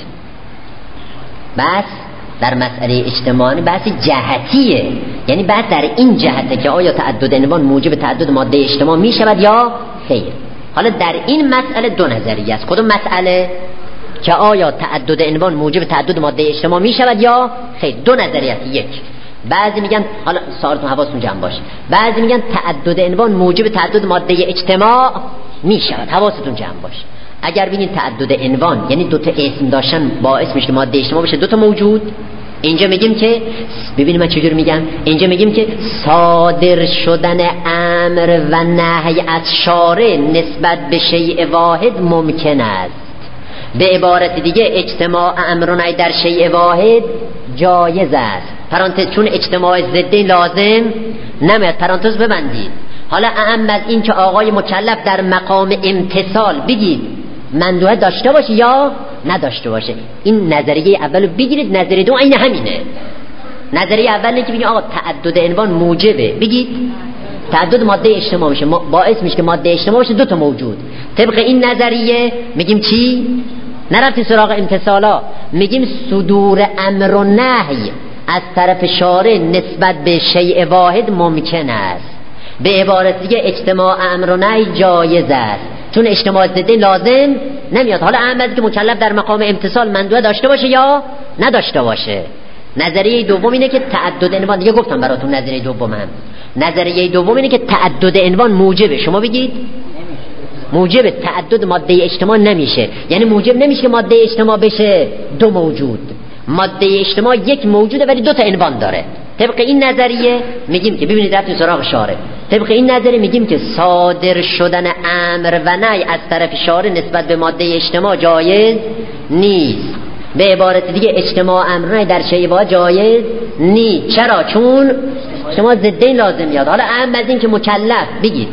بحث در مسئله اجتماعی بحث جهتیه، یعنی بحث در این جهته که آیا تعدد عنوان موجب تعدد ماده اجتماع میشود یا خیر. حالا در این مسئله 2 نظریه است. کدوم مسئله؟ که آیا تعدد عنوان موجب تعدد ماده اجتماع میشود یا خیر. 2 نظریه است. یک، بعضی میگن، حالا سوالتون حواستون جمع باشه، بعضی میگن تعدد عنوان موجب تعدد ماده اجتماع میشود. حواستون جمع باشه. اگر ببینید تعدد عنوان یعنی 2 تا اسم داشتن باعث میشه که ماده اجتماع بشه 2 تا موجود، اینجا میگیم که ببینید من چجور میگم، اینجا میگیم که صادر شدن امر و نهی از شارع نسبت به شیء واحد ممکن است. به عبارت دیگه اجتماع امر و نهی در شیء واحد جایز است. پرانتز، چون اجتماع ضدی لازم نمیاد، پرانتز ببندید. حالا اهم از این که آقای مکلف در مقام امتثال بگید مندوحه داشته باشه یا نداشته باشه. این نظریه اولو بگیرید، نظریه دوم این همینه. نظریه اول اینه که بگید آقا تعدد عنوان موجبه، بگید تعدد ماده اجتماع میشه، باعث میشه که ماده اجتماع باشه 2 تا موجود. طبق این نظریه میگیم چی؟ نرفتیم سراغ امتثالا، میگیم صدور امر و نهی از طرف شارع نسبت به شیء واحد ممکن است. به عبارت دیگه اجتماع امر و نهی جایز است، چون اجتماع ضدی لازم نمیاد. حالا اهم از که مکلف در مقام امتثال مندوحه داشته باشه یا نداشته باشه. نظریه دوم اینه که تعدد عنوان، دیگه گفتم براتون نظریه دومم. نظریه دوم اینه که تعدد عنوان موجبه، شما بگید موجب تعدد ماده اجتماع نمیشه، یعنی موجب نمیشه که ماده اجتماع بشه 2 موجود. ماده اجتماع 1 موجوده ولی 2 تا عنوان داره. طبق این نظریه میگیم که ببینید رفتیم سراغ شارع، طبق این نظریه میگیم که صادر شدن امر و نهی از طرف شارع نسبت به ماده اجتماع جایز نیست. به عبارت دیگه اجتماع امر و نهی در شیء واحد جایز نیست. چرا؟ چون اجتماع ضدی لازم میاد. حالا اهم از این که مکلف بگید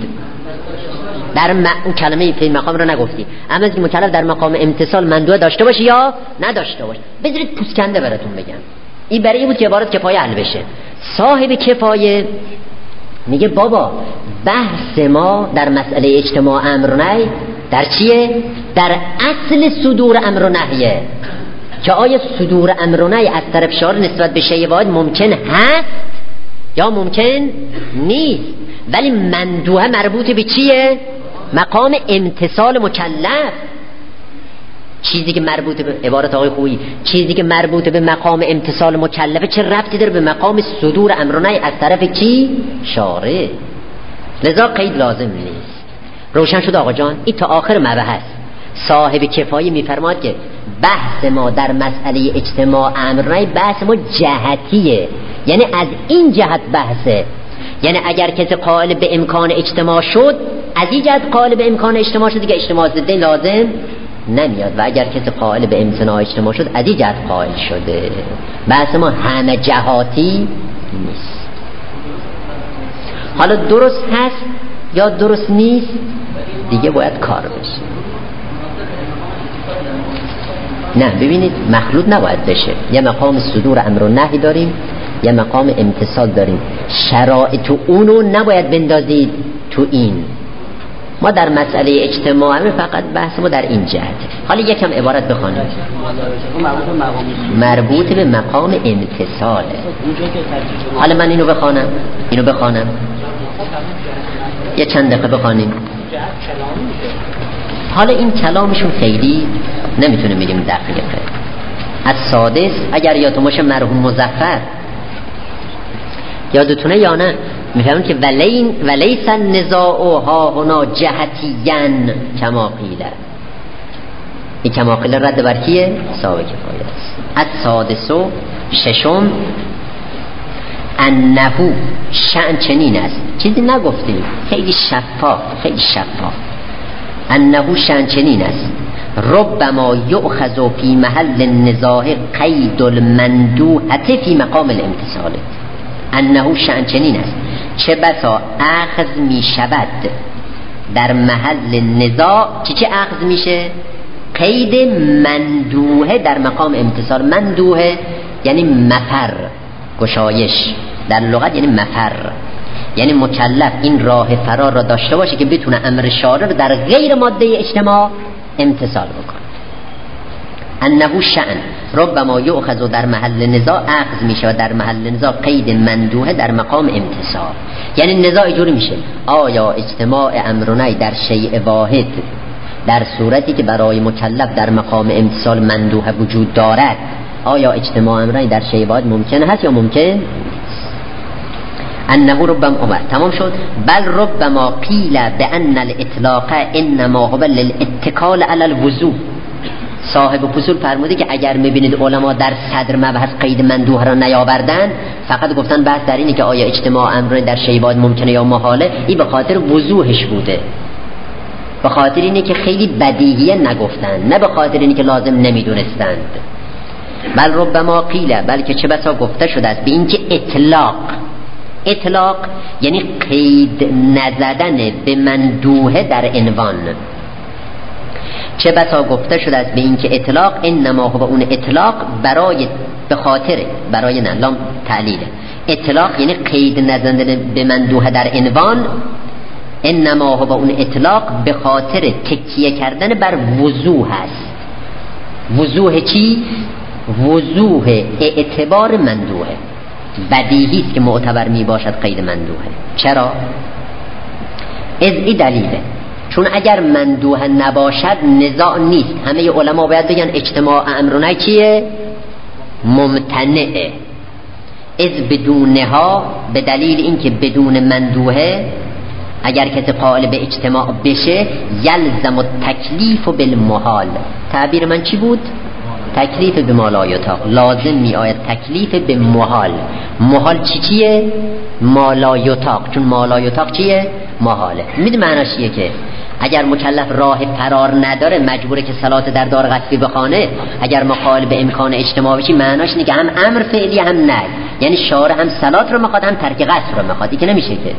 در اون کلمه فی مقام رو نگفتی، اما از این مکلف در مقام امتثال مندوحه داشته باشه یا نداشته باشه. بذارید پوسکنده براتون بگم. این برای این بود که عبارت کفایه حل بشه. صاحب کفایه میگه بابا بحث ما در مسئله اجتماع امر و نهی در چیه؟ در اصل صدور امر و نهیه، که آیا صدور امر و نهی از طرف شارع نسبت به شیء واحد ممکن هست یا ممکن نیست. ولی مندوحه مربوط به چیه؟ مقام امتثال مکلف. چیزی که مربوط به عبارت آقای خویی، چیزی که مربوط به مقام امتصال مکلفه چه ربطی داره به مقام صدور امر و نهی از طرف کی؟ شارع. لذا قید لازم نیست. روشن شد آقا جان؟ این تا آخر مبحث. صاحب کفایه میفرماد که بحث ما در مسئله اجتماع امر و نهی بحث ما جهتیه، یعنی از این جهت بحثه. یعنی اگر کسی قائل به امکان اجتماع شد، از این جهت قائل به امکان اجتماع شد که اجتماع ضده لازم نمیاد، و اگر کسی قائل به امتناع اجتماع شد از این جهت قائل شده. بحث ما همه جهاتی نیست. حالا درست هست یا درست نیست دیگه باید کار بشه. نه ببینید مخلوط نباید بشه. یه مقام صدور امر و نهی داریم، یه مقام امتصال داریم. شرایط اونو نباید بندازید تو این. ما در مسئله اجتماع فقط بحث ما در این جهت. حالا یکم عبارت بخونیم. مربوط به مقام امتصاله. حالا من اینو بخوانم یه چند دقیقه بخوانیم. حالا این کلامشون خیلی نمیتونه بگیم دقیقه. از سادس اگر یادتون باشه مرحوم مظفر، یادتونه یا نه، میفهمون که ولیس النزاع ها هنا جهتیان کما قیل. این کما قیل رد بر کیه؟ صاحب کفایه است. از سادس و ششم انهو شأن چنین است، چیزی نگفتیم، خیلی شفاف. انهو شأن چنین است ربما یؤخذ فی محل النزاع قید المندوحة فی مقام الامتصال. انه شأن چنین است چه بسا اخذ می شود در محل نزاع. چه اخذ میشه؟ قید مندوحه در مقام امتصال. مندوحه یعنی مفر، گشایش در لغت یعنی مفر، یعنی مکلف این راه فرار را داشته باشه که بتونه امر شارع رو در غیر ماده اجتماع امتصال بکنه. انه شأن ربما یؤخذ در محل نزاع اخذ میشه و در محل نزاع قید مندوحه در مقام امتصال. یعنی نزاع اینجوری میشه آیا اجتماع امر و نهی در شیء واحد در صورتی که برای مکلف در مقام امتصال مندوحه وجود دارد، آیا اجتماع امر و نهی در شیء واحد ممکن هست یا ممکن؟ انه ربما تمام شد. بل ربما قیل بان الاطلاق انما هو للاتکال علی الوضوح. صاحب فصول فرموده که اگر میبینید علما در صدر مبحث قید مندوحه را نیاوردن، فقط گفتن بحث در اینه که آیا اجتماع امر در شیء واحد ممکنه یا محاله، این به خاطر وضوحش بوده، به خاطر اینه که خیلی بدیهیه نگفتن، نه به خاطر اینه که لازم نمیدونستند. بل ربما قیل، بلکه چه بسا گفته شده است به این که اطلاق یعنی قید نزدن به مندوحه در عنوان. چه بسا گفته شده است به این که اطلاق انما هو اون اطلاق به خاطر نه لام تعلیله. اطلاق یعنی قید نزدن به مندوحه در عنوان. انما هو اون اطلاق به خاطر تکیه کردن بر وضوح است. وضوح چی؟ وضوح اعتبار مندوحه. بدیهی است که معتبر می باشد قید مندوحه. چرا؟ از این دلیله چون اگر مندوحه نباشد نزاع نیست. همه علما باید بگن اجتماع امر و نهی چیه؟ ممتنعه. از بدونها به دلیل اینکه بدون مندوحه اگر کسی قائل به اجتماع بشه یلزم التکلیف بالمحال. تعبیر من چی بود؟ تکلیف به ما لا یطاق. لازم می آید تکلیف به محال. محال چیه؟ ما لا یطاق. چون ما لا یطاق چیه؟ محاله. میدونی معناش چیه؟ که اگر مکلف راه فرار نداره مجبوره که صلات در دار غصبی بخونه. اگر ما قائل به امکان اجتماع بشی معناش اینه که هم امر فعلی هم نه، یعنی شارع هم صلات رو میخواد هم ترک قصر رو میخواد. این که نمیشه که.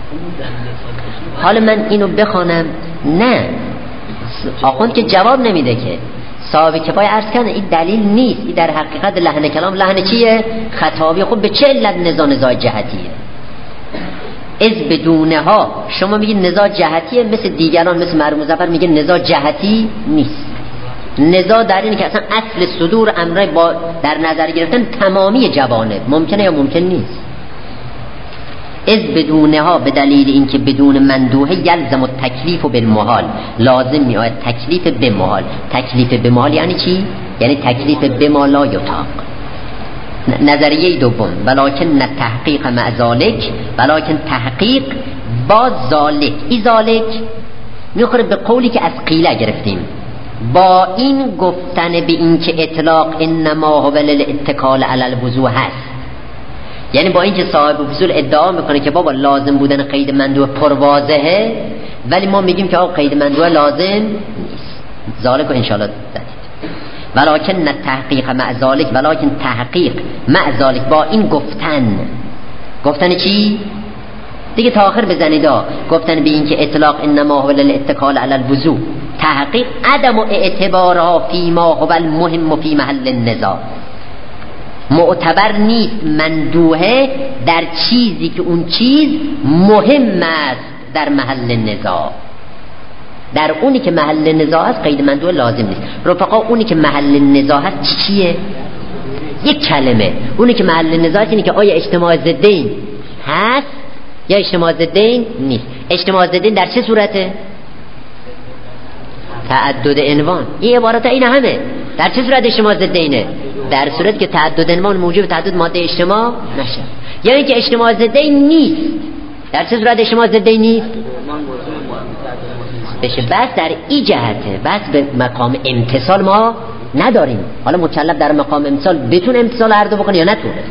حالا من اینو بخوانم؟ نه، آخوند که جواب نمیده که. صاحب کفایه عرض کنه این دلیل نیست، این در حقیقت لحن کلام لحن چیه؟ خطابی. خب به چه علت نزاع جهتیه؟ از بدونها شما میگید نزاع جهتیه، مثل دیگران مثل مرحوم مظفر میگه نزاع جهتی نیست. نزاع در اینه که اصلا اصل صدور امر با در نظر گرفتن تمامی جوانب ممکنه یا ممکن نیست. از بدونها به دلیل اینکه بدون مندوحه یلزم التکلیف بالمحال، لازم میآید تکلیف به محال. تکلیف به محال یعنی چی؟ یعنی تکلیف به ما لا یطاق. نظریه دوم ولکن تحقیق مع ذالک، ولکن تحقیق با ذالک، این ذالک میخوره به قولی که از قیله گرفتیم، با این گفتن به این که اطلاق انما هو للاتکال علی الوضوح هست، یعنی با اینکه صاحب اصول ادعا میکنه که بابا لازم بودن قید مندوح پرواضحه، ولی ما میگیم که آقا قید مندوح لازم نیست. ذالک ان شاء الله دادید. ولکن تحقیق مع ذالک، ولکن تحقیق مع ذالک، با این گفتن چی؟ دیگه تا آخر بزنید گفتن به این که اطلاق انما هو للاتکال علی الوضوح، تحقیق عدم اعتبارها فیما هو المهم فی محل النزاع، معتبر نیست مندوحه در چیزی که اون چیز مهم است در محل نزاع. در اونی که محل نزاع است قید مندوحه لازم نیست. رفقا اونی که محل نزاع است چیه؟ یک کلمه. اونی که محل نزاع است اینه که آیا اجتماع ضدین هست یا اجتماع ضدین نیست. اجتماع ضدین در چه صورته؟ تعدد عنوان. این عبارت این همه. در چه صورت اجتماع ضدینه؟ در صورت که تعدد عنوان موجب تعدد ماده اجتماع نشه، یعنی که اجتماع ضدین نیست. در چه صورت اجتماع ضدین نیست؟ بشه بس در این جهته، بس به مقام امتصال ما نداریم. حالا مکلف در مقام امتصال بتونه امتصال هر دو بکنه یا نتونه،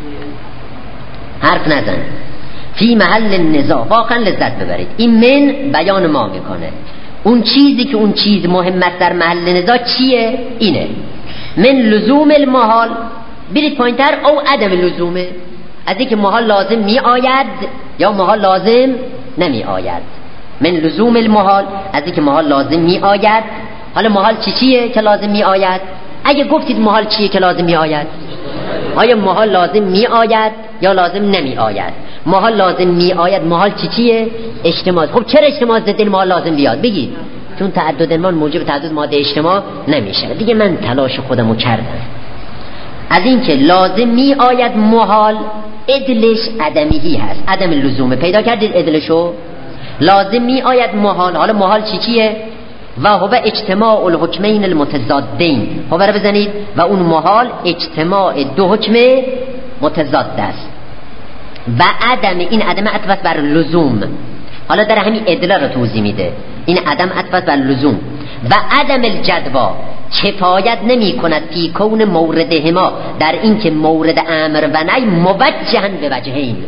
حرف نزن. فی محل نزاع واقعا لذت ببرید. این من بیان ما میکنه اون چیزی که اون چیز مهم است در محل نزاع چیه؟ اینه من لزوم المحال، برید پایینتر، او عدم لزومه، از اینکه محال لازم می آید یا محال لازم نمی آید. من لزوم المحال، از اینکه محال لازم می آید. حالا محال چیه که لازم می آید؟ اگه گفتید محال چیه که لازم می آید، آیا محال لازم می آید یا لازم نمی آید؟ محال لازم می آید. محال چیه؟ اجتماع. خب چرا اجتماع ضد محال لازم بیاد؟ بگید. چون تعدد عنوان موجب تعدد ماده اجتماع نمیشه. دیگه من تلاش خودمو کردم. از این که لازم می آید محال، ادلش عدمیهی هست، عدم لزومه. پیدا کردید ادلشو؟ لازم می آید محال. حالا محال چیه؟ و هو اجتماع الحکمین المتضادین. هو رو بزنید. و اون محال اجتماع دو حکم متضاد است. و عدم، این عدم عطف بر لزوم. حالا در همین ادله رو توضیح میده. این عدم عطف بر لزوم. و عدم الجدوا، کفایت نمی کند فی کون موردهما، در این که مورد امر و نهی موجهن به وجهین،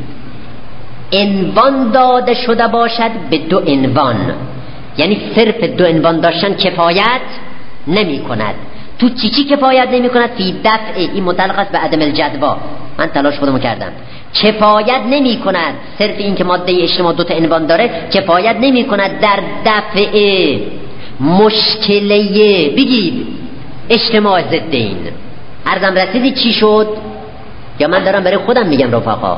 عنوان داده شده باشد به دو عنوان. یعنی صرف دو عنوان داشتن کفایت نمی کند. تو چی کفایت نمی کند؟ فی دفع، این متعلق است به عدم الجدوا. من تلاش خودمو کردم. کفایت نمی کند صرف این که ماده اجتماع دو تا عنوان داره، کفایت نمی کند در دفع مشکله، بگید، اجتماع ضدین. عرضم رسیدی چی شد؟ یا من دارم برای خودم میگم رفقا؟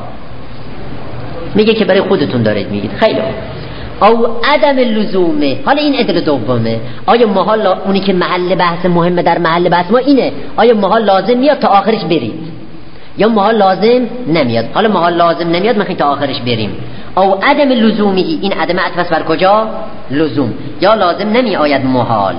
میگه که برای خودتون دارید میگید. خیلی او عدم لزومه. حالا این ادله دومه. آیا محال اونی که محل بحث مهمه در محل بحث ما اینه، آیا محال لازم میاد تا آخرش برید یا محال لازم نمیاد؟ حالا محال لازم نمیاد میخوایم تا آخرش بریم. او عدم لزومی، این عدم عطف بر کجا؟ لزوم. یا لازم نمی آید محال.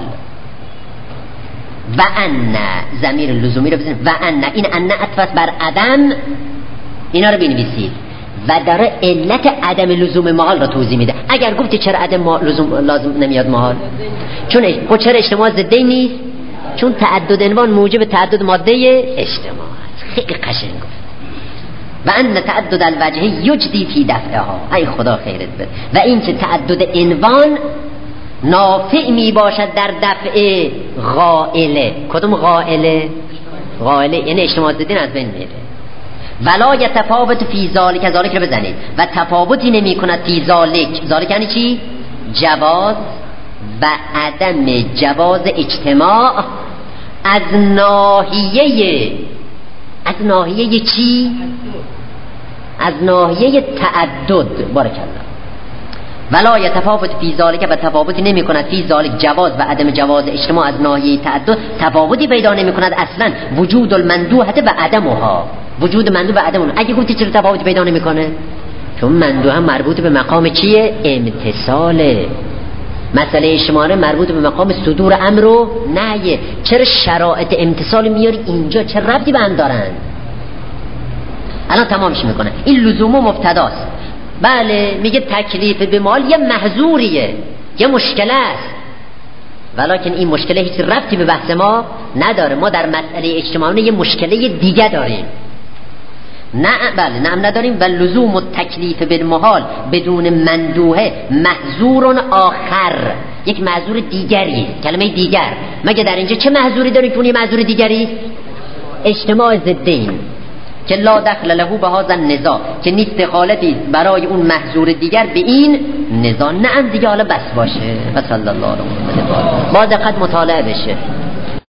و ان، ضمیر لزومی رو بزنید. و ان، این ان عطف بر عدم، اینا رو بنویسید. و داره علت عدم لزوم محال رو توضیح میده. اگر گفتی چرا عدم لزوم لازم نمیاد محال؟ چون چرا اجتماع ضدی نیست؟ چون تعدد عنوان موجب تعدد ماده اجتماع. خیلی قشنگ گفت. و ان تعدد الوجه یجدی فی دفعها. ای خدا خیرت بده. و این که تعدد عنوان نافع می باشد در دفع غائله. کدوم غائله؟ غائله یعنی اجتماع ضدین از بین میره. ولا یتفاوت فی ذالک، ذالک رو بزنید. و تفاوتی نمی کند فی ذالک. ذالک یعنی چی؟ جواز و عدم جواز اجتماع از ناحیه، از ناحیه چی؟ از ناحیه تعدد. بارک الله. ولا یتفاوت فی ذالک، و تفاوتی نمی کند فی ذالک جواز و عدم جواز اجتماع از ناحیه تعدد. تفاوتی پیدا نمی کند اصلا وجود المندوحه و عدمها. وجود مندوح و عدم. اگه گفتی چرا تفاوتی پیدا نمی کنه؟ چون مندوحه مربوط به مقام چیه؟ امتثاله. مسئله اجتماعی مربوط به مقام صدور امر و نهیه. چرا شرایط امتثال میاری اینجا؟ چه ربطی به هم دارن؟ الان تمامش میکنه. این لزوم و مبتداست. بله میگه تکلیف به مال یه محظوریه، یه مشکله است، ولیکن این مشکله هیچ ربطی به بحث ما نداره. ما در مسئله اجتماعی یه مشکله دیگه داریم. نه بله نه نداریم. و لزوم و تکلیف بالمحال بدون مندوحه محظور آخر، یک محظور دیگری، کلمه دیگر. مگه در اینجا چه محظوری داریم که اون یه محظور دیگری؟ اجتماع ضدین که لا دخل له به هذا النزاع، که نیست دخالتی برای اون محظور دیگر به این نزاع. نه دیگه حالا بس باشه. و صلی الله علیه و سلم. با دقت مطالعه بشه.